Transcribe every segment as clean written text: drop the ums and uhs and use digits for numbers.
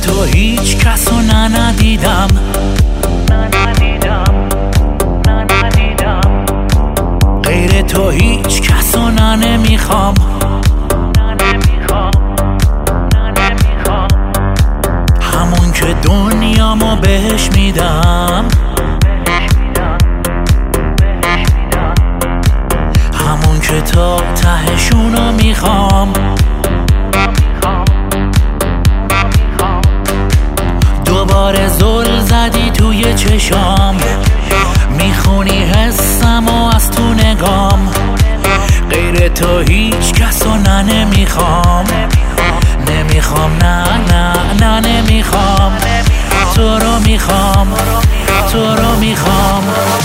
تو هیچ کسو ندیدم، غیر تو هیچ کسو نمیخوام، همون که دنیامو بهش میدم، همون که تا تهشونو میخوام. دوباره زل زدی توی چشام، میخونی حسمو از تو نگام، غیر تو هیچ کسو نمیخوام، نمیخوام، نه نه نه نمیخوام، تو رو میخوام، تو رو میخوام.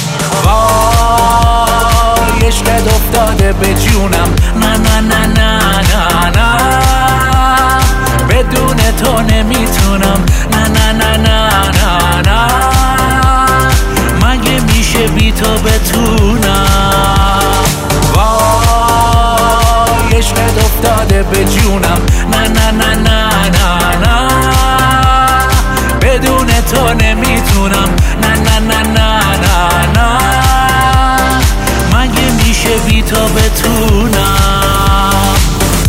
وای عشقت افتاده به جونم، نه نه نه نه نه نه، بدون تو نمیتونم، نه نه نه نه نه نه، مگه میشه بی تو بتونم؟ وای عشقت افتاده به جونم، نه نه نه نه نه نه، بدون تو نمیتونم، نه نه نه نه نه نه، مگه میشه بی تو بتونم؟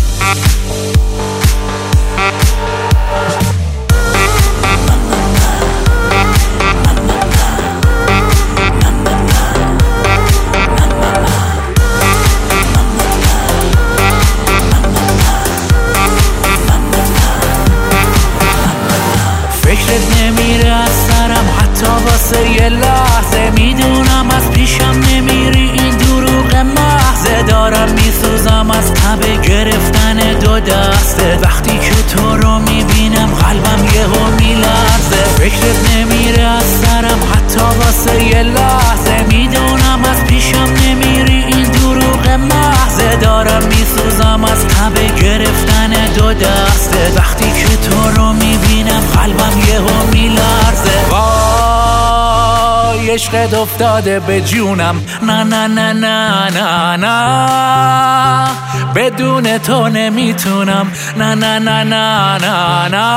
فکرت نمیره از سرم حتی واسه یه لحظه، میدونم از پیشم نمیری، این دروغ محضه، دارم میسوزم از تب گرفتن دو دسته، وقتی که تو رو میبینم قلبم یهو میلرزه. فکرت نمیره از سرم حتی واسه یه لحظه، میدونم از پیشم نمیری، این دروغ محضه، دارم میسوزم از تب گرفتن دو دسته، وقتی که تو رو میبینم قلبم یهو میلرزه. وای عشقت افتاده به جونم، نه نه نه نه نه نه، بدون تو نمیتونم، نه نه نه نه نه نه،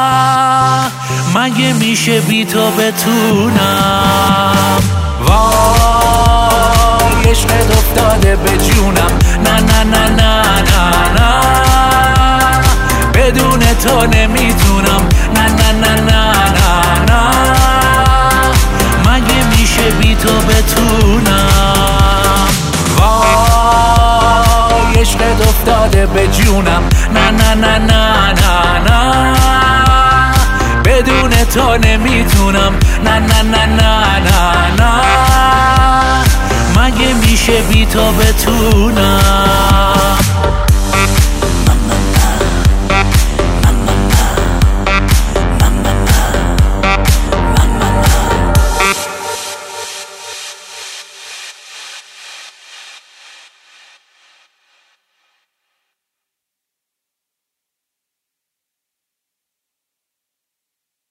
مگه میشه بی تو بتونم؟ وای عشقت افتاده به جونم، نه نه نه نه نه نه، بدون تو نمیتونم، نه نه نه نه نه نه، مگه میشه بی تو بتونم؟ وای عشقت افتاده به جونم، نه نه نه نه نه نه، بدون تو نمیتونم، نه نه نه نه نه نه، مگه میشه بی تو بتونم؟